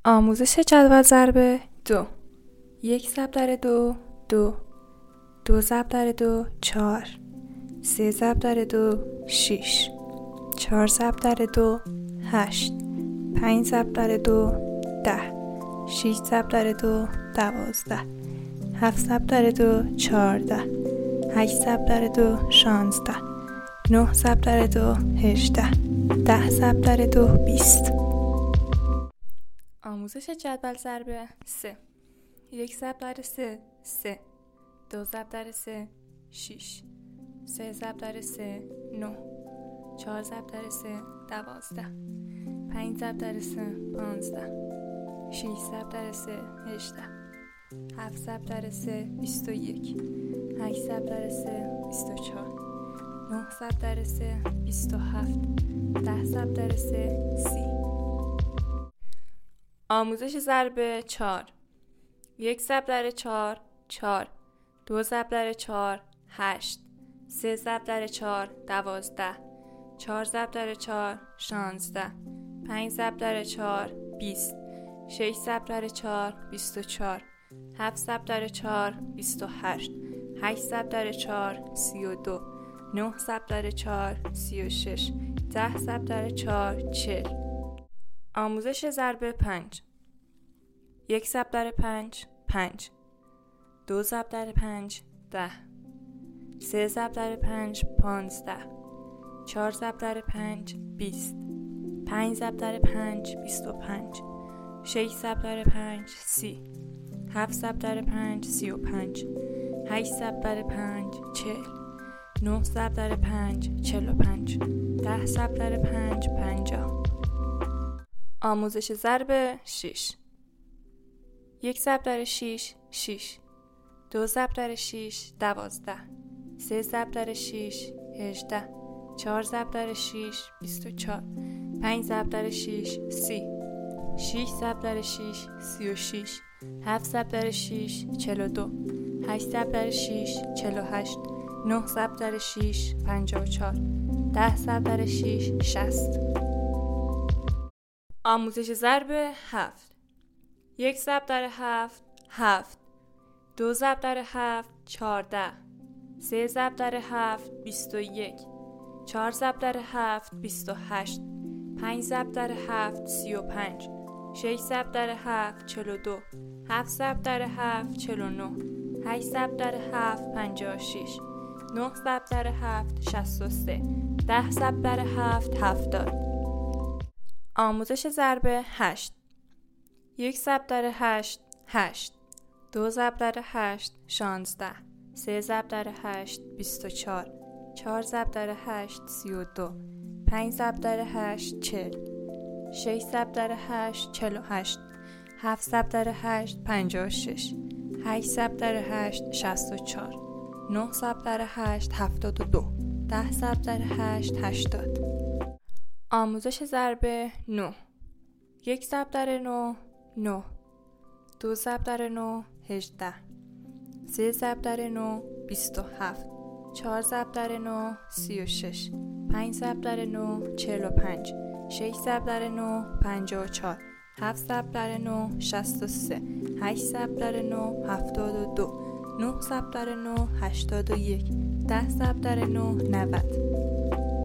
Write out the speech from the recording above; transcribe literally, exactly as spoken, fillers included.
آموزش جدول ضرب دو. یک ضرب در دو دو، دو ضرب در دو چهار، سه ضرب در دو شیش، چهار ضرب در دو هشت، پنج ضرب در دو ده، شش ضرب در دو دوازده، هفت ضرب در دو چهارده، هشت ضرب در دو شانزده، نه ضرب در دو هجده، ده ضرب در دو بیست. آموزش جدول ضرب سه. یک ضرب در سه سه، دو ضرب در سه شش، سه ضرب در سه نه، چهار ضرب در سه دوازده، پنج ضرب در سه پانزده، شش ضرب در سه هجده، هفت ضرب در سه بیست و یک، هشت ضرب در سه بیست و چهار، نه ضرب در سه بیست و هفت، ده ضرب در سه سی. آموزش ضرب چهار. یک ضرب در چهار چهار، دو ضرب در چهار هشت، سه ضرب در چهار دوازده، چهار ضرب در چهار شانزده، پنج ضرب در چهار بیست، شش ضرب در چهار بیست و چهار، هفت ضرب در چهار بیست و هشت، هشت ضرب در چهار سی و دو، نه ضرب در چهار سی و شش، ده ضرب در چهار چهل. آموزش ضرب پنج. یک ضرب در پنج پنج، دو ضرب در پنج ده، سه ضرب در پنج پانزده، چهار ضرب در پنج بیست، پنج ضرب در پنج بیست و پنج، شش ضرب در پنج سی، هفت ضرب در پنج سی و پنج، هشت ضرب در پنج چهل، نه ضرب در پنج چهل و پنج، ده ضرب در پنج پنجاه. آموزش ضرب شش. یک ضرب در شش شش، دو ضرب در شش دوازده، سه ضرب در شش هجده، چهار ضرب در شش بیست و چهار، پنج ضرب در شش سی، شش ضرب در شش سی و شش، هفت ضرب در شش چهل و دو، هشت ضرب در شش چهل و هشت، نه ضرب در شش پنجاه و چهار، ده ضرب در شش شصت. آموزش ضرب هفت. یک ضرب در هفت هفت، دو ضرب در هفت چهارده، سه ضرب در هفت بیست و یک، چهار ضرب در هفت بیست و هشت، پنج ضرب در هفت سی و پنج، شش ضرب در هفت چهل و دو، هفت ضرب در هفت چهل و نه، هشت ضرب در هفت پنجاه و شش، نه ضرب در هفت شصت و سه، ده ضرب در هفت هفتاد. آموزش ضرب هشت. یک ضرب در هشت هشت، دو ضرب در هشت شانزده، سه ضرب در هشت بیست و چهار، چهار ضرب در هشت سی و دو، پنج ضرب در هشت چهل، شش ضرب در هشت چهل و هشت، هفت ضرب در هشت پنجاه و شش، هشت ضرب در هشت شصت و چهار، نه ضرب در هشت هفتاد و دو، ده ضرب در هشت هشتاد. آموزش ضرب نه. یک ضرب در نه نه، دو ضرب در نه هجده، سه ضرب در نه بیست و هفت، چهار ضرب در نه سی و شش، پنج ضرب در نه چهل و پنج، شش ضرب در نه پنجاه و چهار، هفت ضرب در نه شصت و سه، هشت ضرب در نه هفتاد و دو، نه ضرب در نه هشتاد و یک، ده ضرب در نه نود.